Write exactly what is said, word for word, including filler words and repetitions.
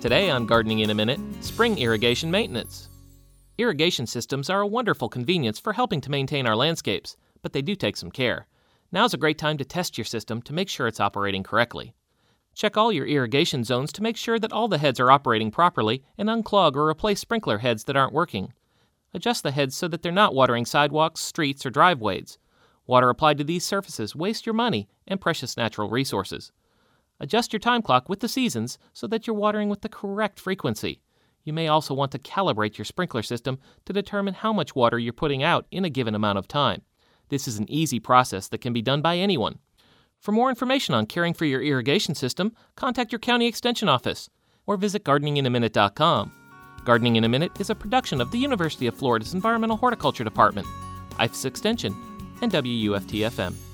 Today on Gardening in a Minute, spring irrigation maintenance. Irrigation systems are a wonderful convenience for helping to maintain our landscapes, but they do take some care. Now's a great time to test your system to make sure it's operating correctly. Check all your irrigation zones to make sure that all the heads are operating properly and unclog or replace sprinkler heads that aren't working. Adjust the heads so that they're not watering sidewalks, streets, or driveways. Water applied to these surfaces wastes your money and precious natural resources. Adjust your time clock with the seasons so that you're watering with the correct frequency. You may also want to calibrate your sprinkler system to determine how much water you're putting out in a given amount of time. This is an easy process that can be done by anyone. For more information on caring for your irrigation system, contact your county extension office or visit gardening in a minute dot com. Gardening in a Minute is a production of the University of Florida's Environmental Horticulture Department, I F E S Extension, and W U F T F M.